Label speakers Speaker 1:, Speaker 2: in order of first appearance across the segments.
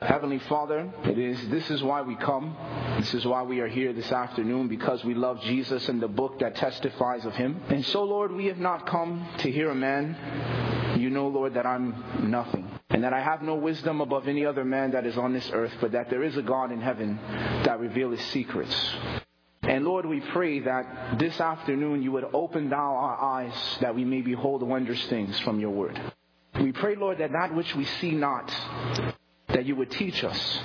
Speaker 1: Heavenly Father, this is why we come. This is why we are here this afternoon, because we love Jesus and the book that testifies of Him. And so, Lord, we have not come to hear a man. You know, Lord, that I'm nothing, and that I have no wisdom above any other man that is on this earth, but that there is a God in heaven that reveals His secrets. And Lord, we pray that this afternoon you would open thou our eyes, that we may behold wondrous things from your word. We pray, Lord, that which we see not, that you would teach us.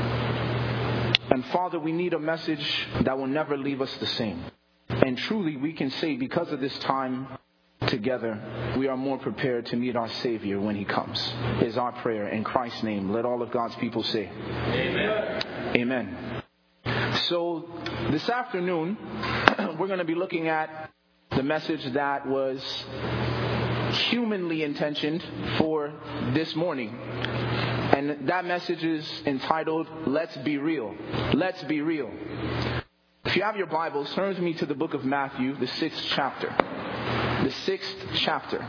Speaker 1: And Father, we need a message that will never leave us the same. And truly we can say, because of this time together, we are more prepared to meet our Savior when He comes, is our prayer. In Christ's name, let all of God's people say, Amen. Amen. So this afternoon, we're going to be looking at the message that was humanly intentioned for this morning. And that message is entitled, Let's Be Real. Let's be real. If you have your Bibles, turn with me to the book of Matthew, the 6th chapter. The 6th chapter.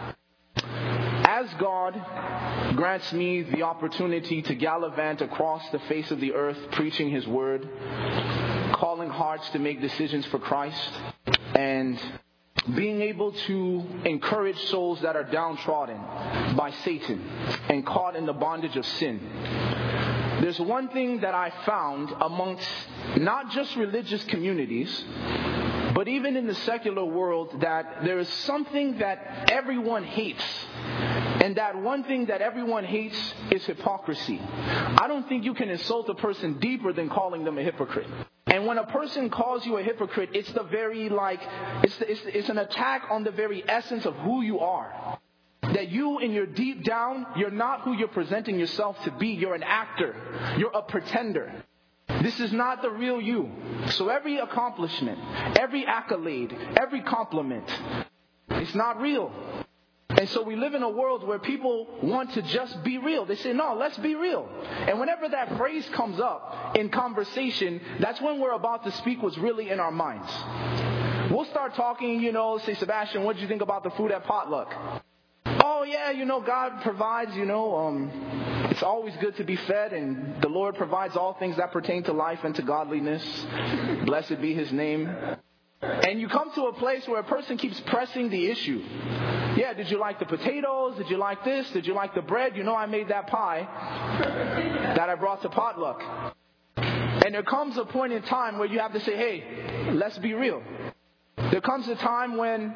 Speaker 1: As God grants me the opportunity to gallivant across the face of the earth, preaching His word, calling hearts to make decisions for Christ, and being able to encourage souls that are downtrodden by Satan and caught in the bondage of sin, there's one thing that I found amongst not just religious communities, but even in the secular world, that there is something that everyone hates. And that one thing that everyone hates is hypocrisy. I don't think you can insult a person deeper than calling them a hypocrite. And when a person calls you a hypocrite, it's the very it's an attack on the very essence of who you are. That you, in your deep down, you're not who you're presenting yourself to be. You're an actor. You're a pretender. This is not the real you. So every accomplishment, every accolade, every compliment, it's not real. And so we live in a world where people want to just be real. They say, no, let's be real. And whenever that phrase comes up in conversation, that's when we're about to speak what's really in our minds. We'll start talking, say, Sebastian, what did you think about the food at potluck? Oh, yeah, God provides, it's always good to be fed, and the Lord provides all things that pertain to life and to godliness. Blessed be His name. And you come to a place where a person keeps pressing the issue. Yeah, did you like the potatoes? Did you like this? Did you like the bread? I made that pie that I brought to potluck. And there comes a point in time where you have to say, hey, let's be real. There comes a time when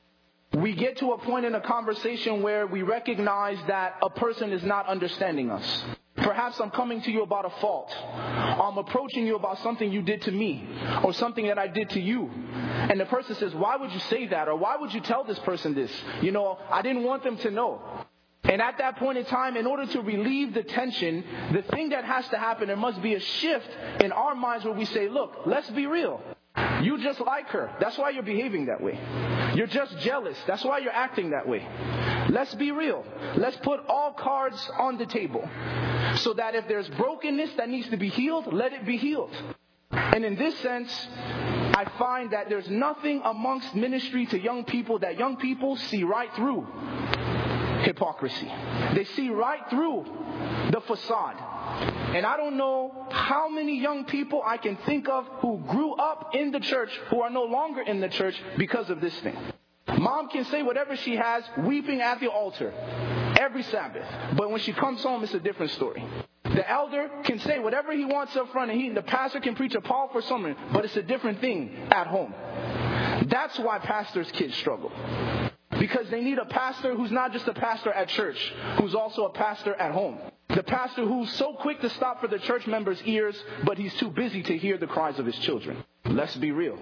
Speaker 1: we get to a point in a conversation where we recognize that a person is not understanding us. Perhaps I'm coming to you about a fault. I'm approaching you about something you did to me, or something that I did to you. And the person says, why would you say that? Or why would you tell this person this? I didn't want them to know. And at that point in time, in order to relieve the tension, the thing that has to happen, there must be a shift in our minds where we say, look, let's be real. You just like her. That's why you're behaving that way. You're just jealous. That's why you're acting that way. Let's be real. Let's put all cards on the table, so that if there's brokenness that needs to be healed, let it be healed. And in this sense, I find that there's nothing amongst ministry to young people that young people see right through hypocrisy. They see right through the facade. And I don't know how many young people I can think of who grew up in the church who are no longer in the church because of this thing. Mom can say whatever she has, weeping at the altar every Sabbath. But when she comes home, it's a different story. The elder can say whatever he wants up front, and the pastor can preach a powerful sermon, but it's a different thing at home. That's why pastors' kids struggle. Because they need a pastor who's not just a pastor at church, who's also a pastor at home. The pastor who's so quick to stop for the church members' ears, but he's too busy to hear the cries of his children. Let's be real.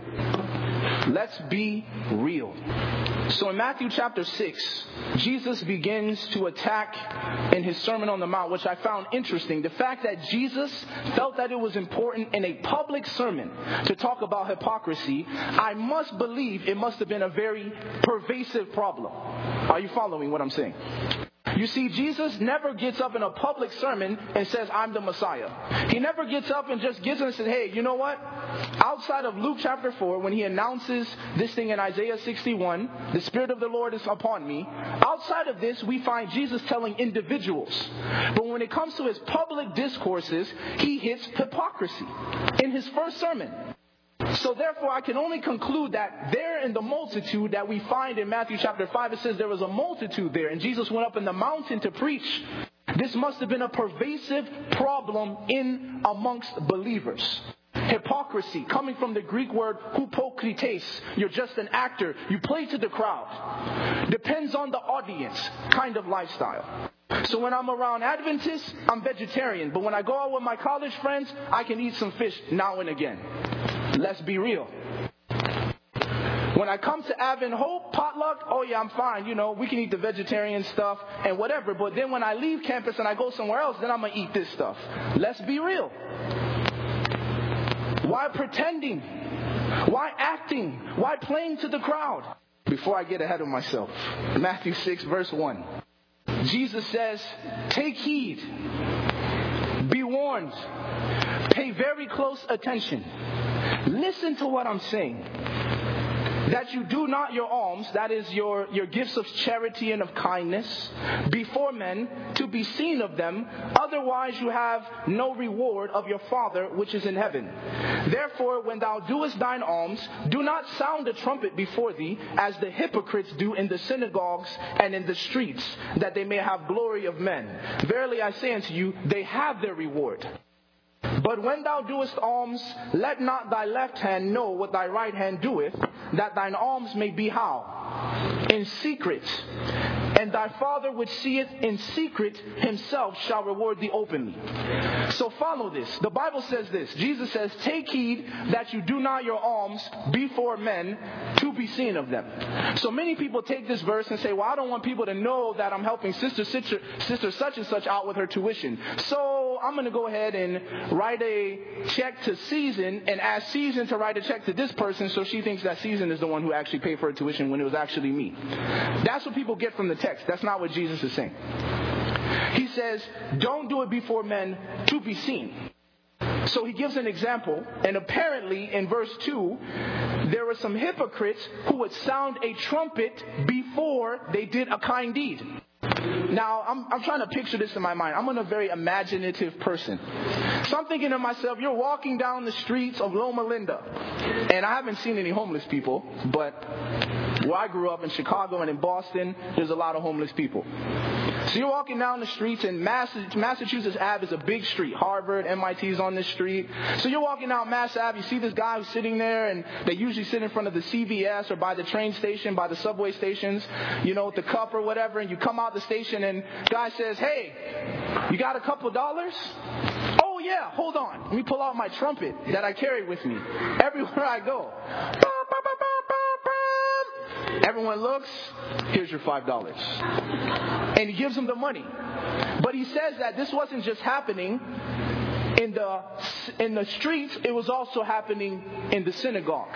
Speaker 1: Let's be real. So in Matthew chapter 6, Jesus begins to attack in His Sermon on the Mount, which I found interesting. The fact that Jesus felt that it was important in a public sermon to talk about hypocrisy, I must believe it must have been a very pervasive problem. Are you following what I'm saying? You see, Jesus never gets up in a public sermon and says, I'm the Messiah. He never gets up and just gets up and says, hey, you know what? Outside of Luke chapter 4, when he announces this thing in Isaiah 61, the Spirit of the Lord is upon me. Outside of this, we find Jesus telling individuals. But when it comes to his public discourses, he hits hypocrisy in his first sermon. So therefore, I can only conclude that there in the multitude that we find in Matthew chapter 5, it says there was a multitude there, and Jesus went up in the mountain to preach. This must have been a pervasive problem in amongst believers. Hypocrisy, coming from the Greek word hypokrites. You're just an actor. You play to the crowd. Depends on the audience kind of lifestyle. So when I'm around Adventists, I'm vegetarian. But when I go out with my college friends, I can eat some fish now and again. Let's be real. When I come to Advent Hope, potluck, oh yeah, I'm fine. You know, we can eat the vegetarian stuff and whatever. But then when I leave campus and I go somewhere else, then I'm going to eat this stuff. Let's be real. Why pretending? Why acting? Why playing to the crowd? Before I get ahead of myself, Matthew 6 verse 1. Jesus says, take heed, be warned, pay very close attention. Listen to what I'm saying. That you do not your alms, that is your gifts of charity and of kindness, before men to be seen of them. Otherwise you have no reward of your Father which is in heaven. Therefore, when thou doest thine alms, do not sound a trumpet before thee, as the hypocrites do in the synagogues and in the streets, that they may have glory of men. Verily I say unto you, they have their reward. But when thou doest alms, let not thy left hand know what thy right hand doeth, that thine alms may be how? In secret. And thy Father which seeth in secret himself shall reward thee openly. So follow this. The Bible says this. Jesus says, take heed that you do not your alms before men to be seen of them. So many people take this verse and say, well, I don't want people to know that I'm helping sister such and such out with her tuition. So I'm going to go ahead and write a check to Season and ask Season to write a check to this person so she thinks that Season is the one who actually paid for her tuition when it was actually me. That's what people get from the text. That's not what Jesus is saying. He says, don't do it before men to be seen. So he gives an example, and apparently in verse 2, there were some hypocrites who would sound a trumpet before they did a kind deed. Now, I'm trying to picture this in my mind. I'm a very imaginative person. So I'm thinking to myself, you're walking down the streets of Loma Linda, and I haven't seen any homeless people, but where I grew up in Chicago and in Boston, there's a lot of homeless people. So you're walking down the streets, and Massachusetts Ave is a big street. Harvard, MIT's on this street. So you're walking down Mass Ave, you see this guy who's sitting there, and they usually sit in front of the CVS or by the train station, by the subway stations, you know, with the cup or whatever, and you come out the station and guy says, hey, you got a couple $? Oh yeah, hold on. Let me pull out my trumpet that I carry with me everywhere I go. Everyone looks, here's your $5. And he gives them the money. But he says that this wasn't just happening in the streets, it was also happening in the synagogue.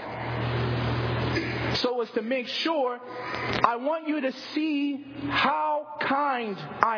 Speaker 1: So as to make sure, I want you to see how kind I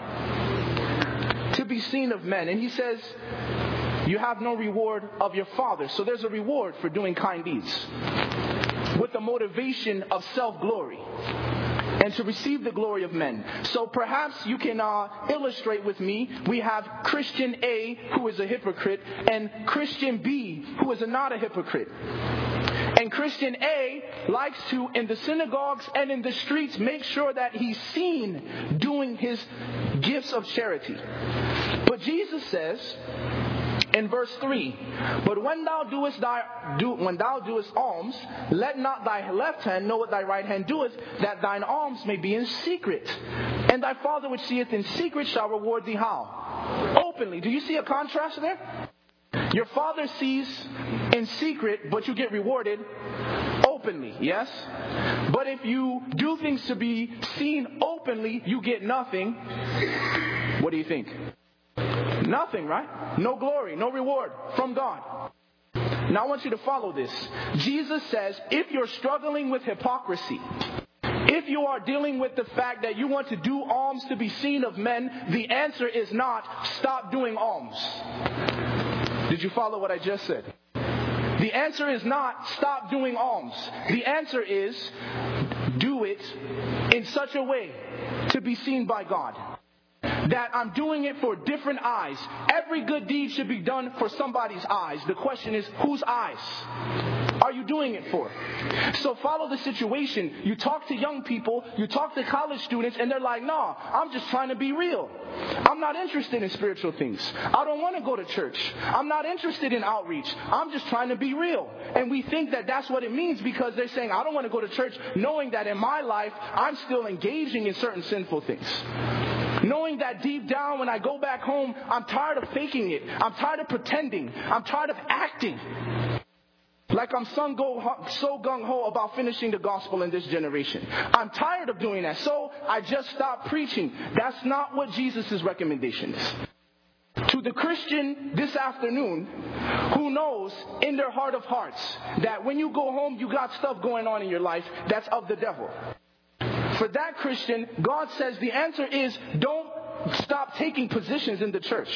Speaker 1: am to be seen of men. And he says, you have no reward of your Father. So there's a reward for doing kind deeds with the motivation of self-glory and to receive the glory of men. So perhaps you can illustrate with me. We have Christian A, who is a hypocrite, and Christian B, who is not a hypocrite. And Christian A likes to, in the synagogues and in the streets, make sure that he's seen doing his gifts of charity. But Jesus says in verse 3, but when thou doest alms, let not thy left hand know what thy right hand doeth, that thine alms may be in secret. And thy Father which seeth in secret shall reward thee how? Openly. Do you see a contrast there? Your Father sees in secret, but you get rewarded openly, yes? But if you do things to be seen openly, you get nothing. What do you think? Nothing, right? No glory, no reward from God. Now I want you to follow this. Jesus says, if you're struggling with hypocrisy, If you are dealing with the fact that you want to do alms to be seen of men, the answer is not stop doing alms. Did you follow what I just said? The answer is not stop doing alms. The answer is do it in such a way to be seen by God that I'm doing it for different eyes. Every good deed should be done for somebody's eyes. The question is, whose eyes are you doing it for? So follow the situation. You talk to young people, you talk to college students, and they're like, no, I'm just trying to be real. I'm not interested in spiritual things. I don't want to go to church. I'm not interested in outreach. I'm just trying to be real. And we think that that's what it means because they're saying, I don't want to go to church, knowing that in my life, I'm still engaging in certain sinful things. Knowing that deep down when I go back home, I'm tired of faking it. I'm tired of pretending. I'm tired of acting like I'm so gung-ho about finishing the gospel in this generation. I'm tired of doing that. So I just stopped preaching. That's not what Jesus' recommendation is. To the Christian this afternoon who knows in their heart of hearts that when you go home, you got stuff going on in your life that's of the devil. For that Christian, God says the answer is don't stop taking positions in the church.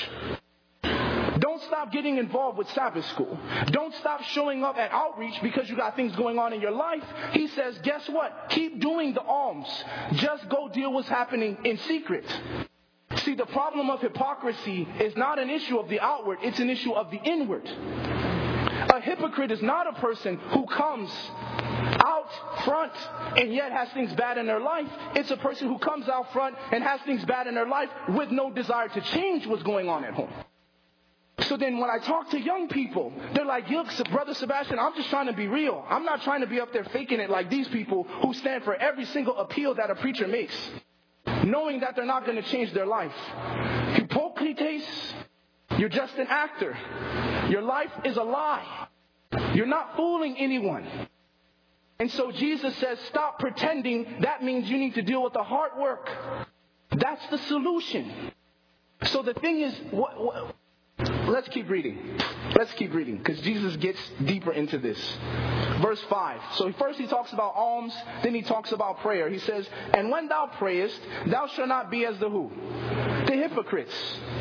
Speaker 1: Don't stop getting involved with Sabbath school. Don't stop showing up at outreach because you got things going on in your life. He says, guess what? Keep doing the alms. Just go deal what's happening in secret. See, the problem of hypocrisy is not an issue of the outward. It's an issue of the inward. A hypocrite is not a person who comes out front and yet has things bad in their life. It's a person who comes out front and has things bad in their life with no desire to change what's going on at home. So then when I talk to young people, they're like, look, Brother Sebastian, I'm just trying to be real. I'm not trying to be up there faking it like these people who stand for every single appeal that a preacher makes, knowing that they're not going to change their life. Hypocrites, you're just an actor. Your life is a lie. You're not fooling anyone. And so Jesus says, stop pretending. That means you need to deal with the hard work. That's the solution. So the thing is, let's keep reading. Let's keep reading because Jesus gets deeper into this. Verse 5. So first he talks about alms, then he talks about prayer. He says, and when thou prayest, thou shalt not be as the who? The hypocrites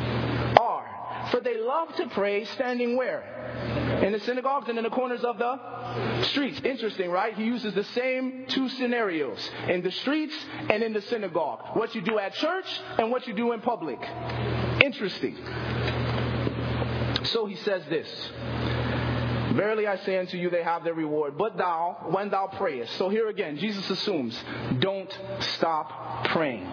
Speaker 1: are. For they love to pray standing where? In the synagogues and in the corners of the streets. Interesting, right? He uses the same two scenarios. In the streets and in the synagogue. What you do at church and what you do in public. Interesting. So he says this. Verily I say unto you, they have their reward. But thou, when thou prayest. So here again, Jesus assumes, don't stop praying.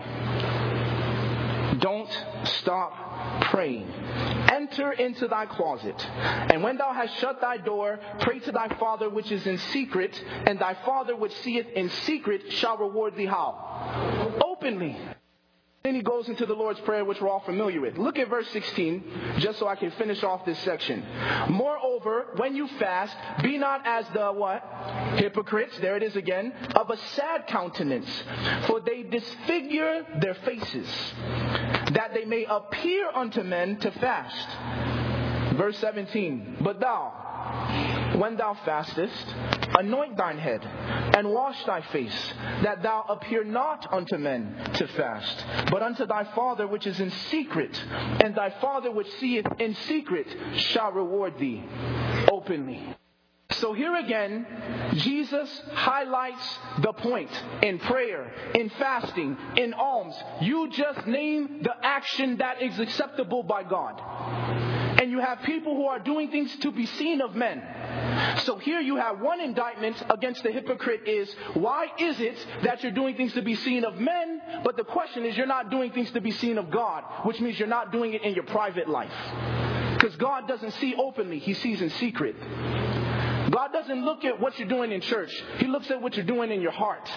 Speaker 1: Don't stop praying. Enter into thy closet, and when thou hast shut thy door, pray to thy Father which is in secret, and thy Father which seeth in secret shall reward thee how? Openly. Then he goes into the Lord's Prayer, which we're all familiar with. Look at verse 16, just so I can finish off this section. Moreover, when you fast, be not as the what? Hypocrites, there it is again, of a sad countenance, for they disfigure their faces, that they may appear unto men to fast. Verse 17, but thou, when thou fastest, anoint thine head, and wash thy face, that thou appear not unto men to fast, but unto thy Father which is in secret, and thy Father which seeth in secret shall reward thee openly. So here again, Jesus highlights the point in prayer, in fasting, in alms. You just name the action that is acceptable by God. And you have people who are doing things to be seen of men. So here you have one indictment against the hypocrite is, why is it that you're doing things to be seen of men, but the question is you're not doing things to be seen of God, which means you're not doing it in your private life. Because God doesn't see openly, He sees in secret. God doesn't look at what you're doing in church. He looks at what you're doing in your heart.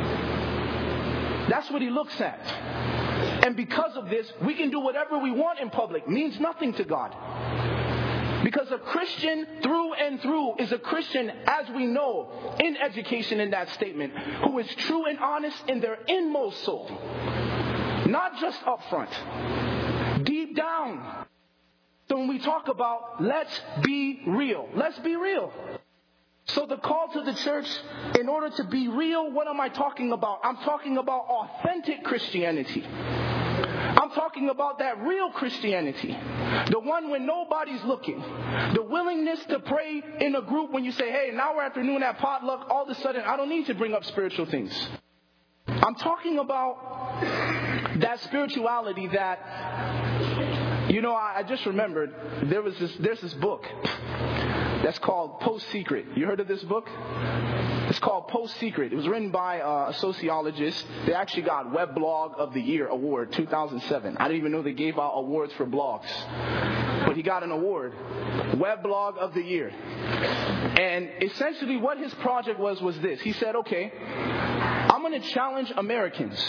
Speaker 1: That's what He looks at. And because of this, we can do whatever we want in public. It means nothing to God. Because a Christian through and through is a Christian, as we know in education in that statement, who is true and honest in their inmost soul. Not just up front. Deep down. So when we talk about let's be real, let's be real. So the call to the church, in order to be real, what am I talking about? I'm talking about authentic Christianity. I'm talking about that real Christianity. The one when nobody's looking. The willingness to pray in a group when you say, hey, now we're afternoon at potluck, all of a sudden I don't need to bring up spiritual things. I'm talking about that spirituality that, I just remembered there's this book that's called Post-Secret. You heard of this book? It's called Post-Secret. It was written by a sociologist. They actually got Weblog of the Year award, 2007. I didn't even know they gave out awards for blogs. But he got an award, Weblog of the Year. And essentially what his project was this. He said, okay, I'm going to challenge Americans.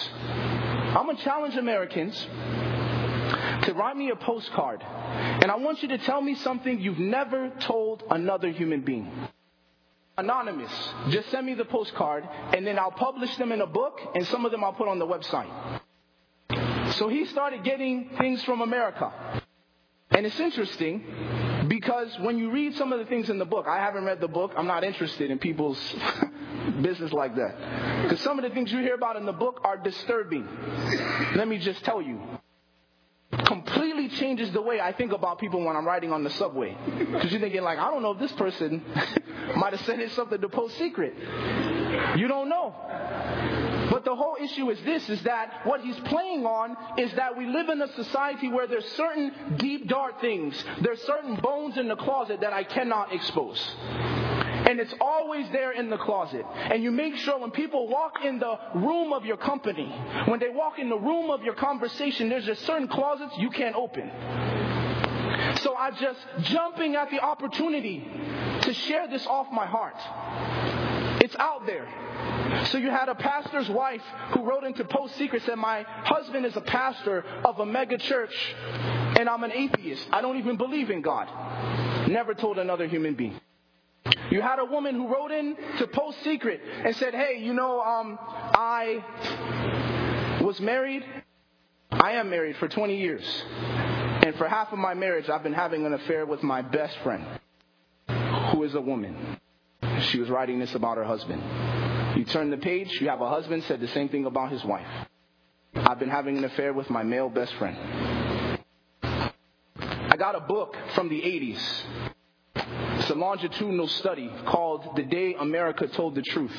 Speaker 1: To write me a postcard. And I want you to tell me something you've never told another human being. Anonymous. Just send me the postcard and then I'll publish them in a book and some of them I'll put on the website. So he started getting things from America. And it's interesting because when you read some of the things in the book, I haven't read the book. I'm not interested in people's business like that. Because some of the things you hear about in the book are disturbing. Let me just tell you. Completely changes the way I think about people when I'm riding on the subway. Because you're thinking like, I don't know if this person might have said something to Post-Secret. You don't know. But the whole issue is this, is that what he's playing on is that we live in a society where there's certain deep, dark things. There's certain bones in the closet that I cannot expose. And it's always there in the closet. And you make sure when people walk in the room of your company, when they walk in the room of your conversation, there's just certain closets you can't open. So I'm just jumping at the opportunity to share this off my heart. It's out there. So you had a pastor's wife who wrote into Post-Secret, said, my husband is a pastor of a mega church and I'm an atheist. I don't even believe in God. Never told another human being. You had a woman who wrote in to Post-Secret and said, hey, I was married. I am married for 20 years. And for half of my marriage, I've been having an affair with my best friend, who is a woman. She was writing this about her husband. You turn the page, you have a husband said the same thing about his wife. I've been having an affair with my male best friend. I got a book from the 80s. It's a longitudinal study called The Day America Told the Truth.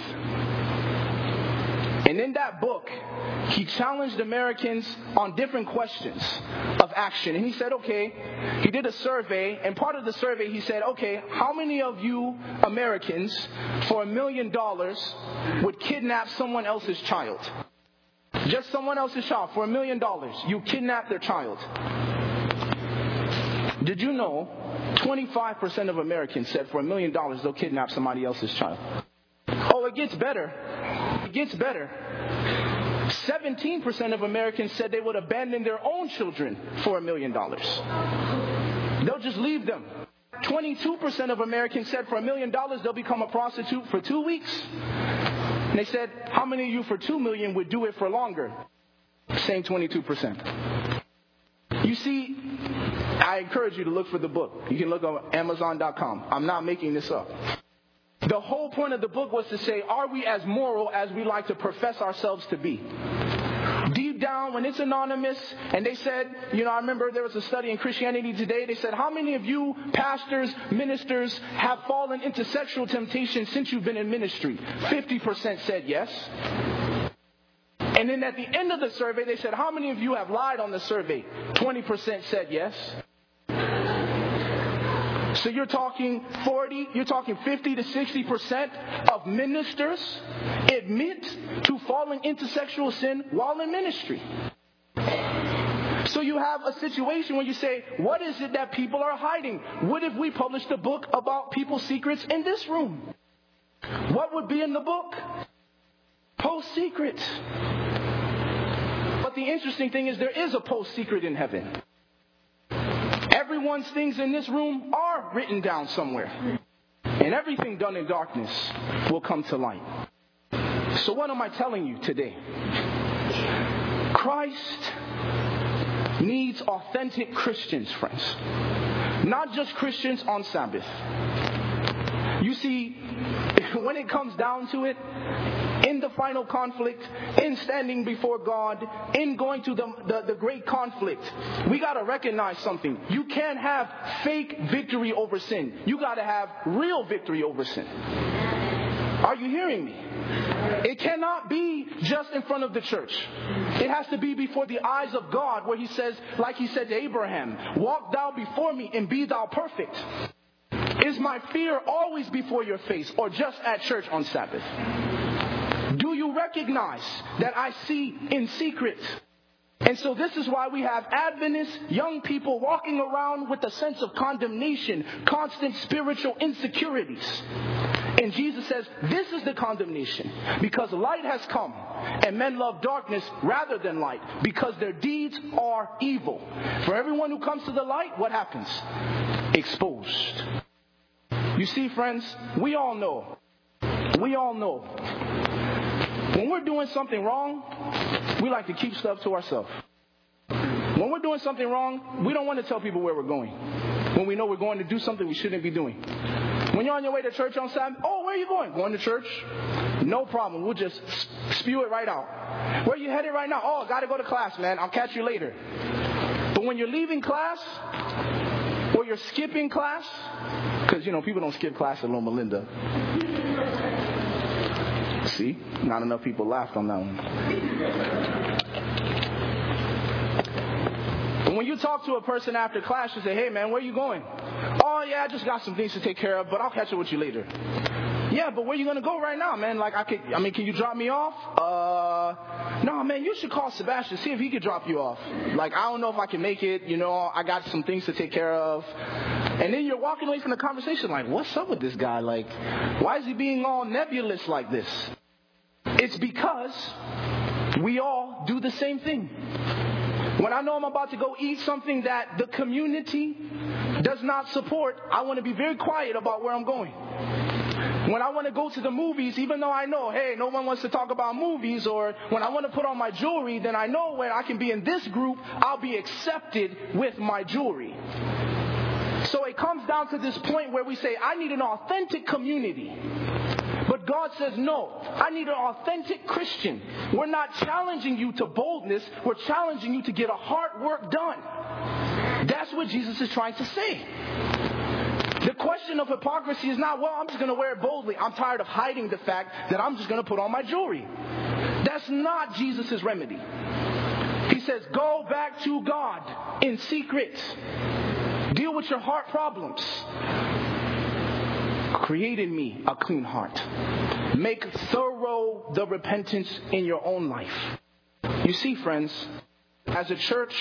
Speaker 1: And in that book, he challenged Americans on different questions of action. And he said, okay, he did a survey. And part of the survey, he said, okay, how many of you Americans for $1 million would kidnap someone else's child? Just someone else's child for $1 million. You kidnap their child. Did you know 25% of Americans said for $1 million they'll kidnap somebody else's child? Oh, it gets better. It gets better. 17% of Americans said they would abandon their own children for $1 million. They'll just leave them. 22% of Americans said for $1 million they'll become a prostitute for 2 weeks. And they said, how many of you for $2 million would do it for longer? Same 22%. You see, I encourage you to look for the book. You can look on Amazon.com. I'm not making this up. The whole point of the book was to say, are we as moral as we like to profess ourselves to be? Deep down, when it's anonymous, and they said, I remember there was a study in Christianity Today. They said, how many of you pastors, ministers have fallen into sexual temptation since you've been in ministry? 50% said yes. And then at the end of the survey, they said, how many of you have lied on the survey? 20% said yes. So you're talking 50 to 60% of ministers admit to falling into sexual sin while in ministry. So you have a situation where you say, what is it that people are hiding? What if we published a book about people's secrets in this room? What would be in the book? Post-Secret. But the interesting thing is there is a post-secret in heaven. Everyone's things in this room are written down somewhere. And everything done in darkness will come to light. So what am I telling you today? Christ needs authentic Christians, friends. Not just Christians on Sabbath. You see, when it comes down to it, in the final conflict, in standing before God, in going to the great conflict, we got to recognize something. You can't have fake victory over sin. You got to have real victory over sin. Are you hearing me? It cannot be just in front of the church. It has to be before the eyes of God, where he says, like he said to Abraham, walk thou before me and be thou perfect. Is my fear always before your face or just at church on Sabbath? Do you recognize that I see in secret? And so this is why we have Adventist young people walking around with a sense of condemnation, constant spiritual insecurities. And Jesus says, this is the condemnation, because light has come, and men love darkness rather than light, because their deeds are evil. For everyone who comes to the light, what happens? Exposed. You see, friends, we all know. When we're doing something wrong, we like to keep stuff to ourselves. When we're doing something wrong, we don't want to tell people where we're going. When we know we're going to do something we shouldn't be doing. When you're on your way to church on Sabbath, oh, where are you going? Going to church? No problem. We'll just spew it right out. Where are you headed right now? Oh, I got to go to class, man. I'll catch you later. But when you're leaving class, or you're skipping class, because, people don't skip class at Loma Linda. See? Not enough people laughed on that one. But when you talk to a person after class, you say, hey, man, where are you going? Oh, yeah, I just got some things to take care of, but I'll catch up with you later. Yeah, but where are you going to go right now, man? Can you drop me off? No, man, you should call Sebastian, see if he could drop you off. I don't know if I can make it, I got some things to take care of. And then you're walking away from the conversation what's up with this guy? Why is he being all nebulous like this? It's because we all do the same thing. When I know I'm about to go eat something that the community does not support, I want to be very quiet about where I'm going. When I want to go to the movies, even though I know, hey, no one wants to talk about movies, or when I want to put on my jewelry, then I know when I can be in this group, I'll be accepted with my jewelry. So it comes down to this point where we say, I need an authentic community. But God says, no, I need an authentic Christian. We're not challenging you to boldness. We're challenging you to get a hard work done. That's what Jesus is trying to say. The question of hypocrisy is not, well, I'm just going to wear it boldly. I'm tired of hiding the fact that I'm just going to put on my jewelry. That's not Jesus' remedy. He says, go back to God in secret. Deal with your heart problems. Create in me a clean heart. Make thorough the repentance in your own life. You see, friends, as a church,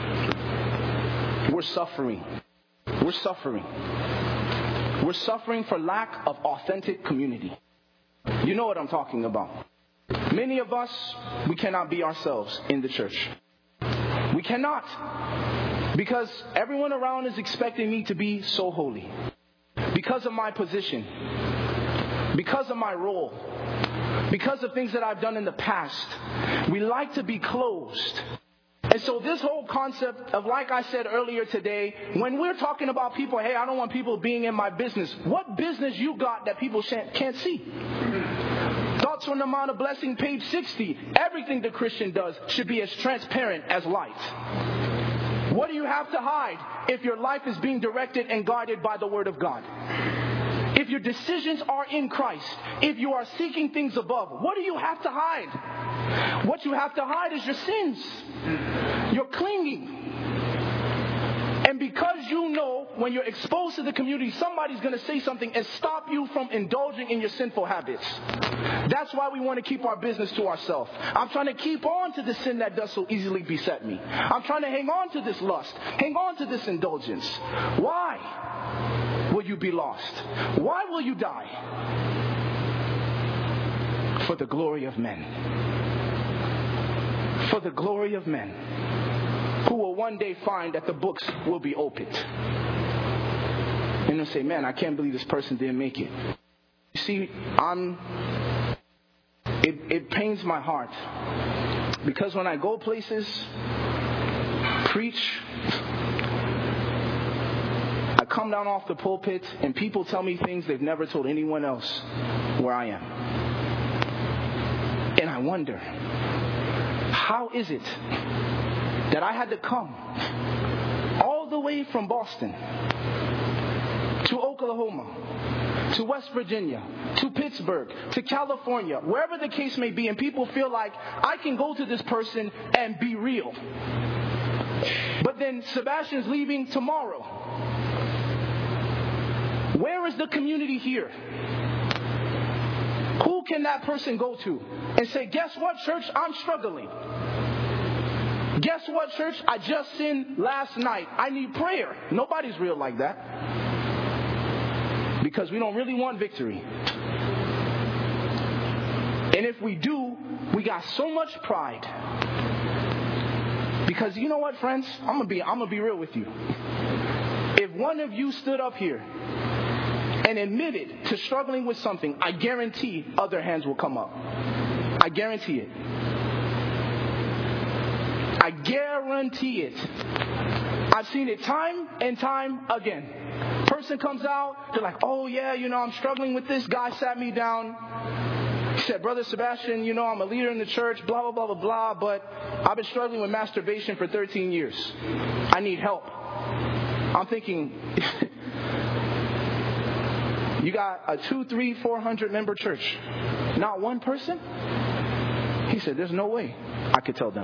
Speaker 1: we're suffering. We're suffering. We're suffering for lack of authentic community. You know what I'm talking about. Many of us, we cannot be ourselves in the church. We cannot. Because everyone around is expecting me to be so holy. Because of my position. Because of my role. Because of things that I've done in the past. We like to be closed. And so this whole concept of, like I said earlier today, when we're talking about people, hey, I don't want people being in my business. What business you got that people can't see? Thoughts on the Mount of Blessing, page 60. Everything the Christian does should be as transparent as light. What do you have to hide if your life is being directed and guided by the Word of God? If your decisions are in Christ, if you are seeking things above, what do you have to hide? What you have to hide is your sins. You're clinging. And because you know when you're exposed to the community, somebody's going to say something and stop you from indulging in your sinful habits. That's why we want to keep our business to ourselves. I'm trying to keep on to the sin that does so easily beset me. I'm trying to hang on to this lust, hang on to this indulgence. Why will you be lost? Why will you die? For the glory of men. For the glory of men, who will one day find that the books will be opened. And they'll say, man, I can't believe this person didn't make it. You see, it pains my heart. Because when I go places, preach, I come down off the pulpit and people tell me things they've never told anyone else where I am. And I wonder, how is it that I had to come all the way from Boston to Oklahoma, to West Virginia, to Pittsburgh, to California, wherever the case may be, and people feel like I can go to this person and be real. But then Sebastian's leaving tomorrow. Where is the community here? Who can that person go to and say, guess what, church? I'm struggling. Guess what, church? I just sinned last night. I need prayer. Nobody's real like that. Because we don't really want victory. And if we do, we got so much pride. Because you know what, friends? I'm gonna be real with you. If one of you stood up here and admitted to struggling with something, I guarantee other hands will come up. I guarantee it. I guarantee it. I've seen it time and time again. Person comes out, they're like, oh yeah, I'm struggling with this. Guy sat me down. He said, Brother Sebastian, I'm a leader in the church, blah, blah, blah, blah, blah, but I've been struggling with masturbation for 13 years. I need help. I'm thinking, you got a 200, 300, 400 member church. Not one person? He said, there's no way I could tell them.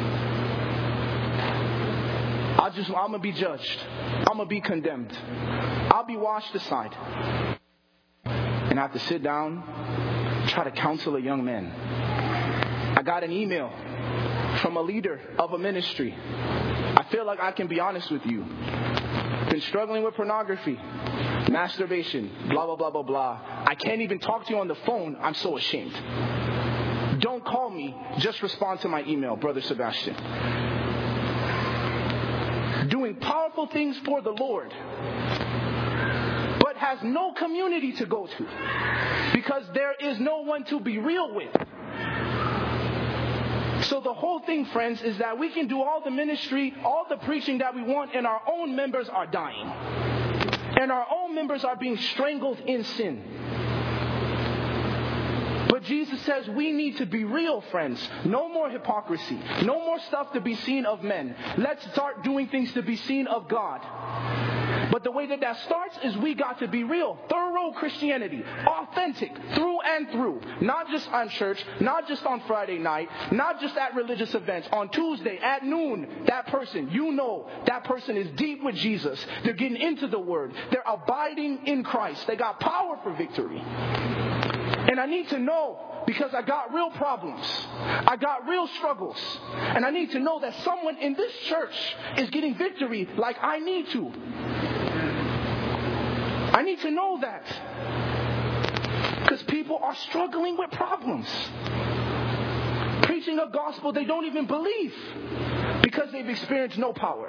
Speaker 1: I'm going to be judged. I'm going to be condemned. I'll be washed aside. And I have to sit down, try to counsel a young man. I got an email from a leader of a ministry. I feel like I can be honest with you. Been struggling with pornography, masturbation, blah, blah, blah, blah, blah. I can't even talk to you on the phone. I'm so ashamed. Don't call me. Just respond to my email, Brother Sebastian. Doing powerful things for the Lord, but has no community to go to because there is no one to be real with. So the whole thing, friends, is that we can do all the ministry, all the preaching that we want, and our own members are dying. And our own members are being strangled in sin. But Jesus says we need to be real, friends. No more hypocrisy. No more stuff to be seen of men. Let's start doing things to be seen of God. But the way that starts is we got to be real. Thorough Christianity. Authentic. Through and through. Not just on church. Not just on Friday night. Not just at religious events. On Tuesday at noon, that person, that person is deep with Jesus. They're getting into the Word. They're abiding in Christ. They got power for victory. And I need to know, because I got real problems. I got real struggles. And I need to know that someone in this church is getting victory like I need to. I need to know that. Because people are struggling with problems. Preaching a gospel they don't even believe. Because they've experienced no power.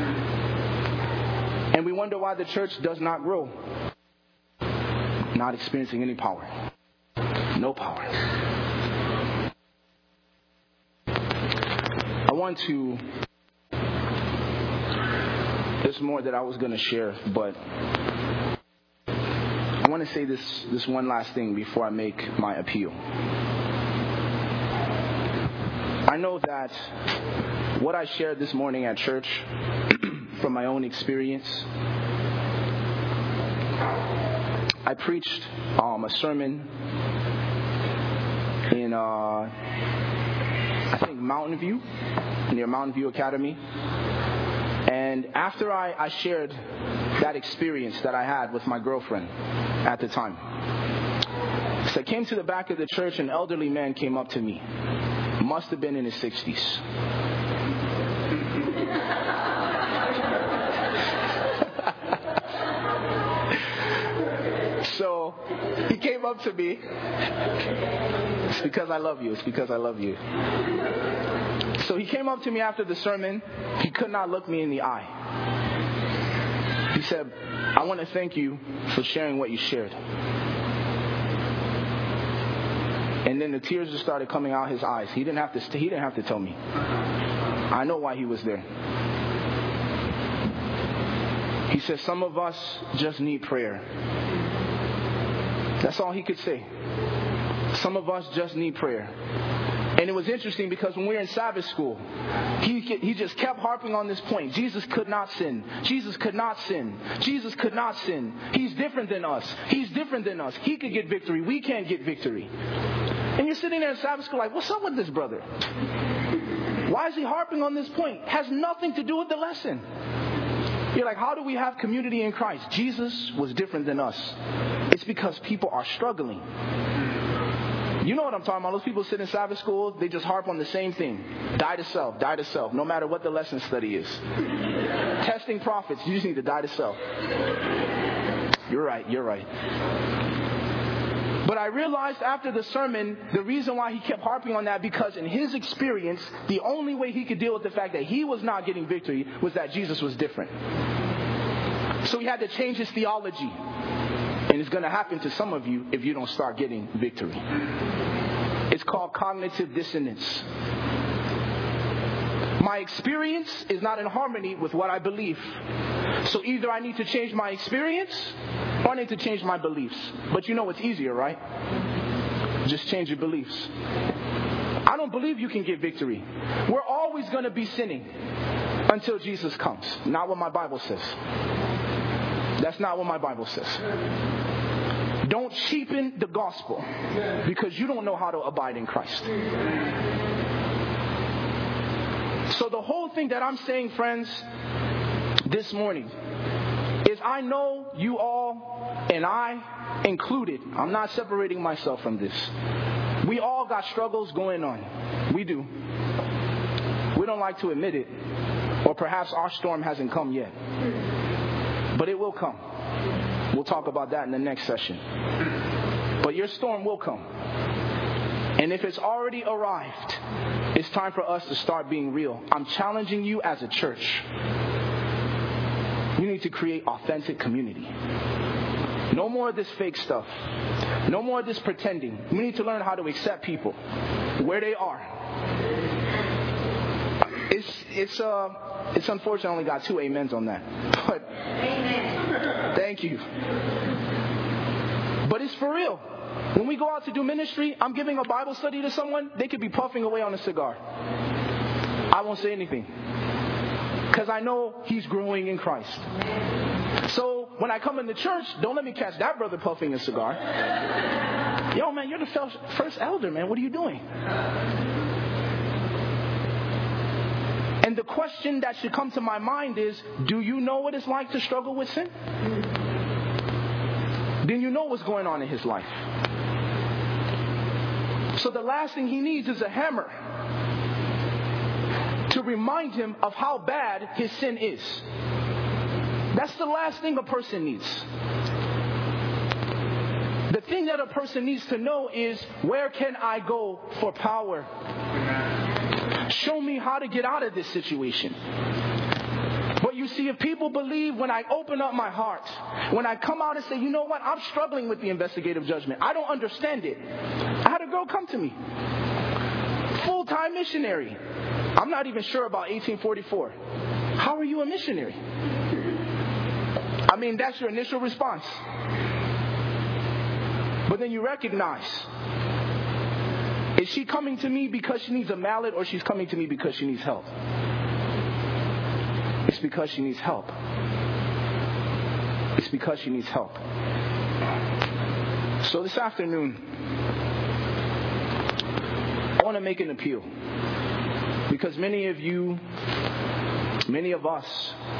Speaker 1: And we wonder why the church does not grow. Not experiencing any power. No power. I want to... There's more that I was going to share, but I want to say this one last thing before I make my appeal. I know that what I shared this morning at church from my own experience, I preached a sermon in, I think, Mountain View, near Mountain View Academy. And after I shared that experience that I had with my girlfriend at the time, so I came to the back of the church, an elderly man came up to me. Must have been in his 60s. So he came up to me. It's because I love you. It's because I love you. So he came up to me after the sermon. He could not look me in the eye. He said, I want to thank you for sharing what you shared. And then the tears just started coming out his eyes. He didn't have to tell me. I know why he was there. He says, some of us just need prayer. That's all he could say. Some of us just need prayer. And it was interesting because when we were in Sabbath school, he just kept harping on this point. Jesus could not sin. Jesus could not sin. Jesus could not sin. He's different than us. He's different than us. He could get victory. We can't get victory. And you're sitting there in Sabbath school like, what's up with this brother? Why is he harping on this point? It has nothing to do with the lesson. You're like, how do we have community in Christ? Jesus was different than us. It's because people are struggling. You know what I'm talking about. Those people sit in Sabbath school, they just harp on the same thing. Die to self, no matter what the lesson study is. Testing prophets, you just need to die to self. You're right. But I realized after the sermon, the reason why he kept harping on that, because in his experience, the only way he could deal with the fact that he was not getting victory was that Jesus was different. So he had to change his theology. And it's going to happen to some of you if you don't start getting victory. It's called cognitive dissonance. My experience is not in harmony with what I believe. So either I need to change my experience or I need to change my beliefs. But you know what's easier, right? Just change your beliefs. I don't believe you can get victory. We're always going to be sinning until Jesus comes. Not what my Bible says. That's not what my Bible says. Don't cheapen the gospel because you don't know how to abide in Christ. So the whole thing that I'm saying, friends, this morning is I know you all, and I included, I'm not separating myself from this. We all got struggles going on. We do. We don't like to admit it, or perhaps our storm hasn't come yet. But it will come. We'll talk about that in the next session. But your storm will come. And if it's already arrived, it's time for us to start being real. I'm challenging you as a church. You need to create authentic community. No more of this fake stuff. No more of this pretending. We need to learn how to accept people where they are. It's unfortunate I only got 2 amens on that. But amen. Thank you. But it's for real. When we go out to do ministry, I'm giving a Bible study to someone, they could be puffing away on a cigar. I won't say anything. Because I know he's growing in Christ. So when I come into church, don't let me catch that brother puffing a cigar. Yo, man, you're the first elder, man. What are you doing? And the question that should come to my mind is, do you know what it's like to struggle with sin? Then you know what's going on in his life. So the last thing he needs is a hammer to remind him of how bad his sin is. That's the last thing a person needs. The thing that a person needs to know is, where can I go for power? Show me how to get out of this situation. But you see, if people believe when I open up my heart, when I come out and say, you know what, I'm struggling with the investigative judgment. I don't understand it. I had a girl come to me. Full-time missionary. I'm not even sure about 1844. How are you a missionary? I mean, that's your initial response. But then you recognize, is she coming to me because she needs a mallet, or she's coming to me because she needs help? It's because she needs help. It's because she needs help. So this afternoon, I want to make an appeal. Because many of you, many of us,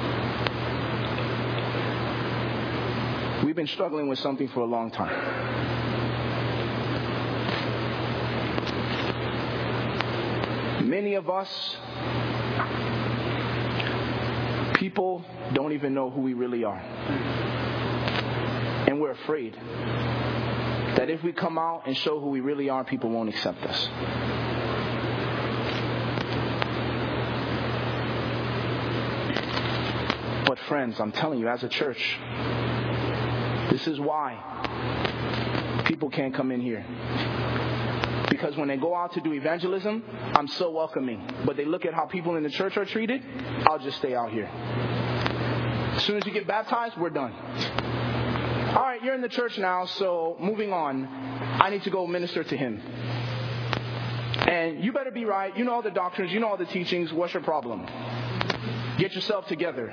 Speaker 1: we've been struggling with something for a long time. Many of us, people don't even know who we really are. And we're afraid that if we come out and show who we really are, people won't accept us. But friends, I'm telling you, as a church, this is why people can't come in here. Because when they go out to do evangelism, I'm so welcoming. But they look at how people in the church are treated, I'll just stay out here. As soon as you get baptized, we're done. All right, you're in the church now, so moving on. I need to go minister to him. And you better be right. You know all the doctrines. You know all the teachings. What's your problem? Get yourself together.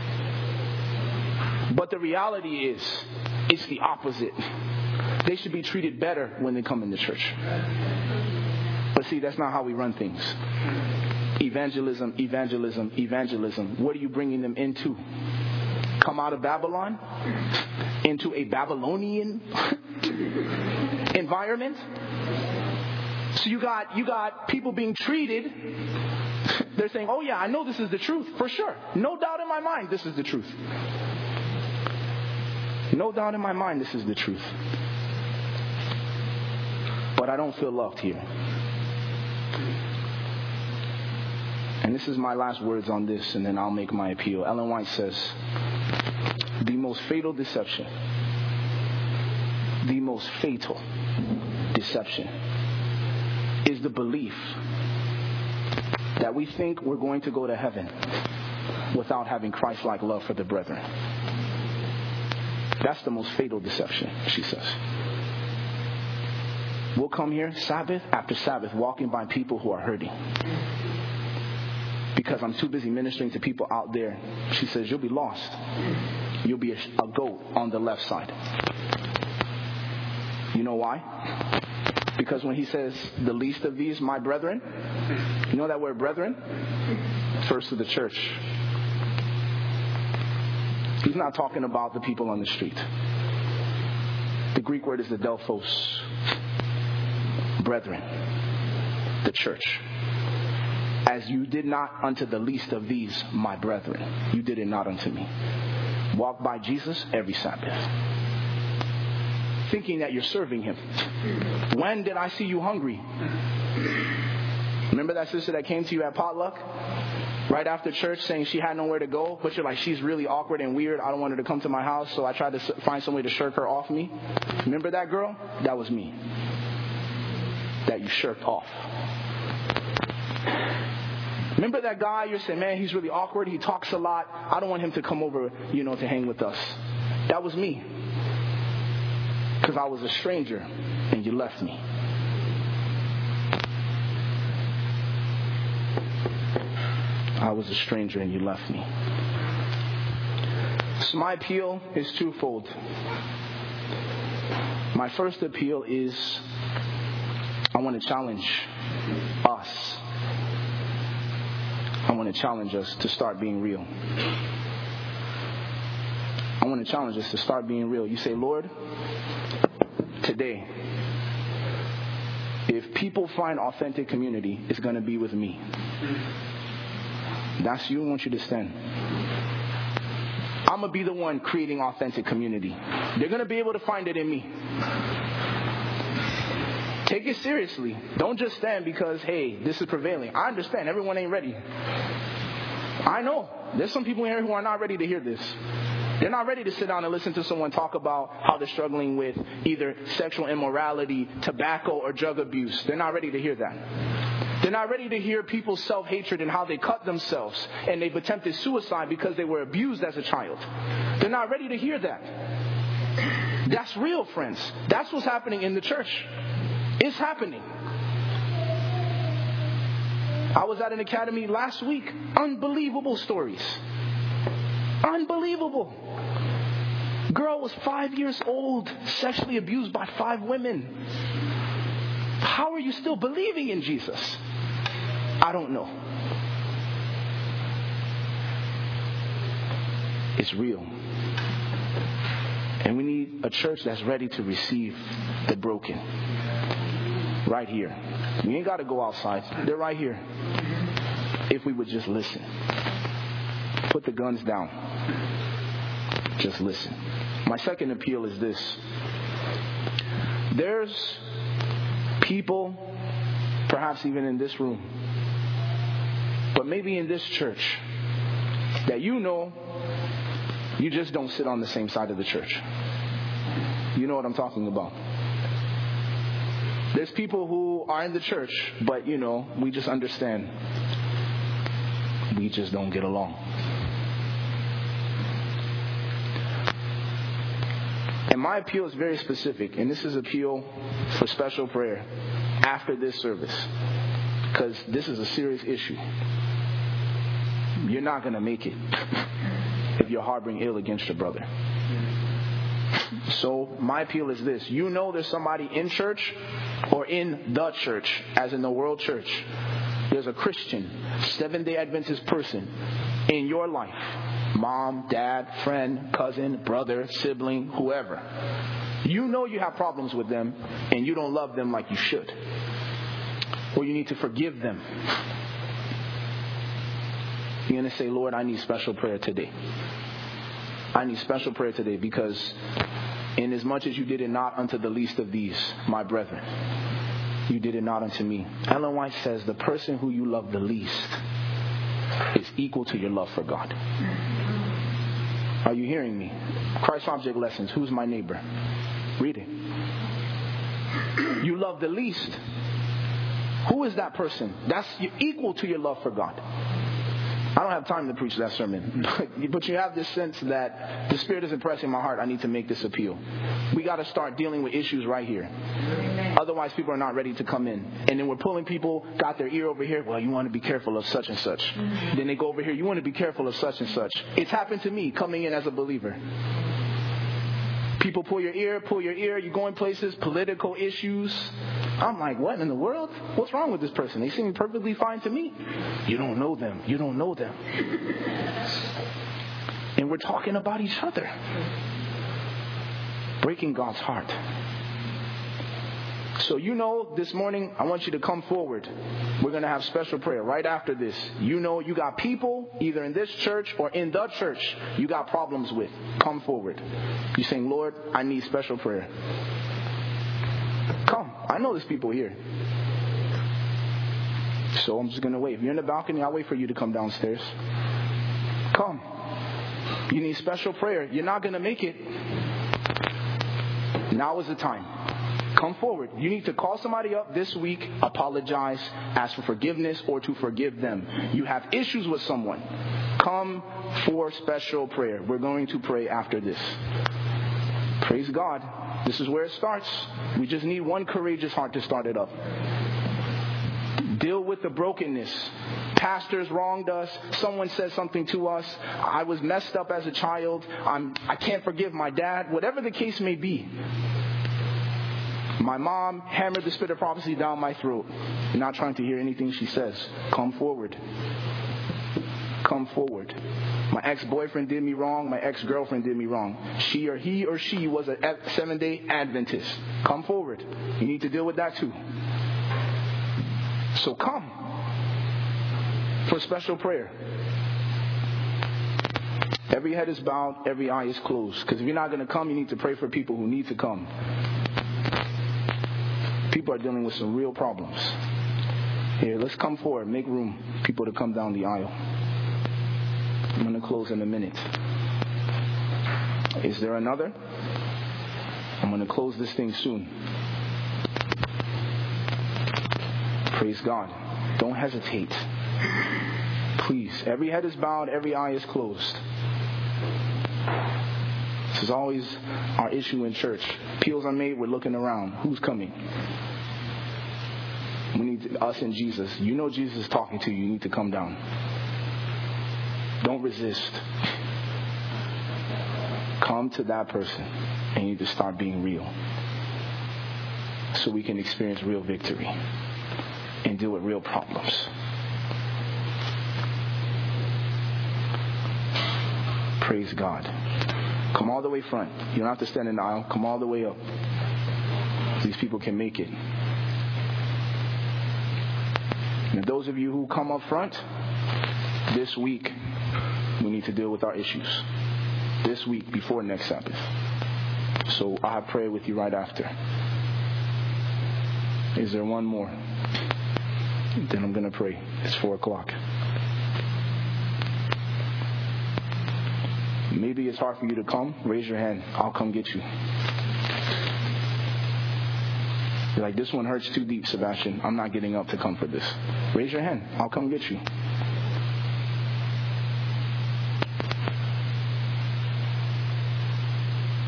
Speaker 1: But the reality is, it's the opposite. They should be treated better when they come into church. But see, that's not how we run things. Evangelism, evangelism, evangelism. What are you bringing them into? Come out of Babylon? Into a Babylonian environment? So you got people being treated. They're saying, oh yeah, I know this is the truth, for sure. No doubt in my mind, this is the truth. No doubt in my mind, this is the truth. But I don't feel loved here. And this is my last words on this, and then I'll make my appeal. Ellen White says, the most fatal deception is the belief that we think we're going to go to heaven without having Christ-like love for the brethren. That's the most fatal deception, she says. We'll come here Sabbath after Sabbath walking by people who are hurting. Because I'm too busy ministering to people out there. She says, you'll be lost. You'll be a goat on the left side. You know why? Because when he says, the least of these, my brethren, you know that word brethren? First to the church. He's not talking about the people on the street. The Greek word is the Delphos. Brethren. The church. As you did not unto the least of these, my brethren, you did it not unto me. Walk by Jesus every Sabbath, thinking that you're serving him. When did I see you hungry? Remember that sister that came to you at potluck? Right after church saying she had nowhere to go, but you're like, she's really awkward and weird. I don't want her to come to my house, so I tried to find some way to shirk her off me. Remember that girl? That was me. That you shirked off. Remember that guy? You're saying, man, he's really awkward. He talks a lot. I don't want him to come over, to hang with us. That was me. Because I was a stranger and you left me. I was a stranger and you left me. So my appeal is twofold. My first appeal is I want to challenge us. I want to challenge us to start being real. I want to challenge us to start being real. You say, Lord, today, if people find authentic community, it's going to be with me. That's you. I want you to stand. I'm going to be the one creating authentic community. They're going to be able to find it in me. Take it seriously. Don't just stand because, hey, this is prevailing. I understand. Everyone ain't ready. I know. There's some people here who are not ready to hear this. They're not ready to sit down and listen to someone talk about how they're struggling with either sexual immorality, tobacco, or drug abuse. They're not ready to hear that. They're not ready to hear people's self-hatred and how they cut themselves and they've attempted suicide because they were abused as a child. They're not ready to hear that. That's real, friends. That's what's happening in the church. It's happening. I was at an academy last week. Unbelievable stories. Unbelievable. Girl was 5 years old, sexually abused by 5 women. How are you still believing in Jesus? I don't know. It's real. And we need a church that's ready to receive the broken. Right here. We ain't got to go outside. They're right here. If we would just listen. Put the guns down. Just listen. My second appeal is this. There's people, perhaps even in this room, but maybe in this church, that you just don't sit on the same side of the church. You know what I'm talking about. There's people who are in the church, but we just understand. We just don't get along. my appeal is very specific, and this is appeal for special prayer after this service, because this is a serious issue. You're not going to make it if you're harboring ill against your brother. So my appeal is this. You know there's somebody in church or in the church, as in the world church. There's a Christian, Seventh-day Adventist person in your life. Mom, dad, friend, cousin, brother, sibling, whoever. You know you have problems with them and you don't love them like you should. Or you need to forgive them. You're going to say, Lord, I need special prayer today. I need special prayer today because inasmuch as you did it not unto the least of these, my brethren, you did it not unto me. Ellen White says the person who you love the least is equal to your love for God. Are you hearing me? Christ Object Lessons. Who's my neighbor? Read it. You love the least. Who is that person? That's equal to your love for God. I don't have time to preach that sermon, but you have this sense that the Spirit is impressing my heart. I need to make this appeal. We got to start dealing with issues right here. Amen. Otherwise, people are not ready to come in. And then we're pulling people, got their ear over here. Well, you want to be careful of such and such. Mm-hmm. Then they go over here. You want to be careful of such and such. It's happened to me coming in as a believer. People pull your ear. You're going places, political issues. I'm like, what in the world? What's wrong with this person? They seem perfectly fine to me. You don't know them. And we're talking about each other. Breaking God's heart. So this morning, I want you to come forward. We're going to have special prayer right after this. You got people, either in this church or in the church, you got problems with. Come forward. You're saying, Lord, I need special prayer. Come. I know there's people here. So I'm just going to wait. If you're in the balcony, I'll wait for you to come downstairs. Come. You need special prayer. You're not going to make it. Now is the time. Come forward. You need to call somebody up this week, apologize, ask for forgiveness, or to forgive them. You have issues with someone. Come for special prayer. We're going to pray after this. Praise God. This is where it starts. We just need one courageous heart to start it up. Deal with the brokenness. Pastors wronged us. Someone said something to us. I was messed up as a child. I can't forgive my dad. Whatever the case may be. My mom hammered the spirit of prophecy down my throat. I'm not trying to hear anything she says. Come forward. Come forward. My ex-boyfriend did me wrong. My ex-girlfriend did me wrong. He or she was a Seventh-day Adventist. Come forward. You need to deal with that too. So come for special prayer. Every head is bowed. Every eye is closed. Because if you're not going to come, you need to pray for people who need to come. People are dealing with some real problems. Here, let's come forward. Make room. People to come down the aisle. I'm going to close in a minute. Is there another? I'm going to close this thing soon. Praise God. Don't hesitate. Please. Every head is bowed. Every eye is closed. This is always our issue in church. Appeals are made. We're looking around. Who's coming? We need us and Jesus. You know Jesus is talking to you. You need to come down. Don't resist. Come to that person and you need to start being real so we can experience real victory and deal with real problems. Praise God. Come all the way front. You don't have to stand in the aisle. Come all the way up. These people can make it. And those of you who come up front, this week, we need to deal with our issues. This week, before next Sabbath. So I'll have prayer with you right after. Is there one more? Then I'm going to pray. It's 4:00. Maybe it's hard for you to come. Raise your hand. I'll come get you. You're like, this one hurts too deep, Sebastian. I'm not getting up to come for this. Raise your hand. I'll come get you.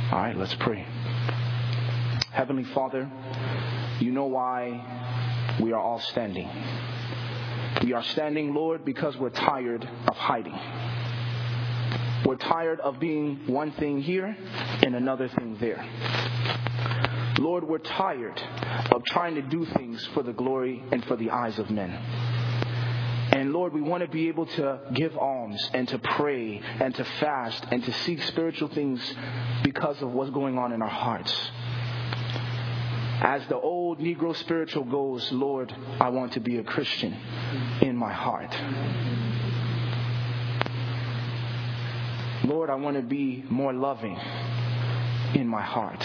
Speaker 1: All right, let's pray. Heavenly Father, you know why we are all standing. We are standing, Lord, because we're tired of hiding. We're tired of being one thing here and another thing there. Lord, we're tired of trying to do things for the glory and for the eyes of men. And Lord, we want to be able to give alms and to pray and to fast and to seek spiritual things because of what's going on in our hearts. As the old Negro spiritual goes, Lord, I want to be a Christian in my heart. Lord, I want to be more loving in my heart.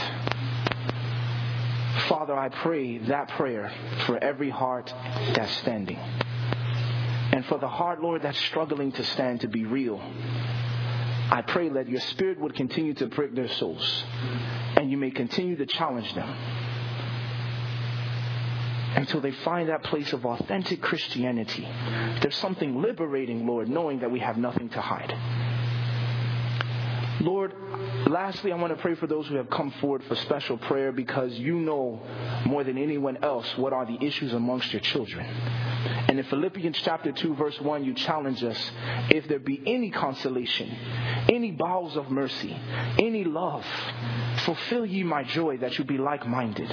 Speaker 1: Father, I pray that prayer for every heart that's standing. And for the heart, Lord, that's struggling to stand, to be real. I pray that your Spirit would continue to prick their souls. And you may continue to challenge them until they find that place of authentic Christianity. There's something liberating, Lord, knowing that we have nothing to hide. Lord, lastly, I want to pray for those who have come forward for special prayer, because you know more than anyone else what are the issues amongst your children. And in Philippians chapter 2, verse 1, you challenge us, if there be any consolation, any bowels of mercy, any love, fulfill ye my joy that you be like-minded.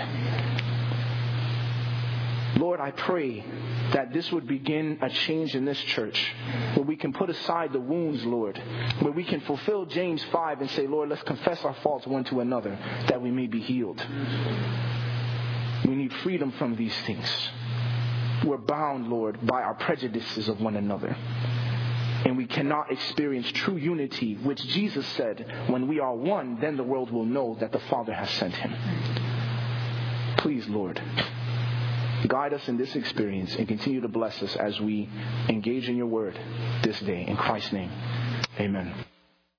Speaker 1: Lord, I pray that this would begin a change in this church, where we can put aside the wounds, Lord, where we can fulfill James 5 and say, Lord, let's confess our faults one to another, that we may be healed. We need freedom from these things. We're bound, Lord, by our prejudices of one another. And we cannot experience true unity, which Jesus said, when we are one, then the world will know that the Father has sent him. Please, Lord, guide us in this experience and continue to bless us as we engage in your word this day. In Christ's name, amen.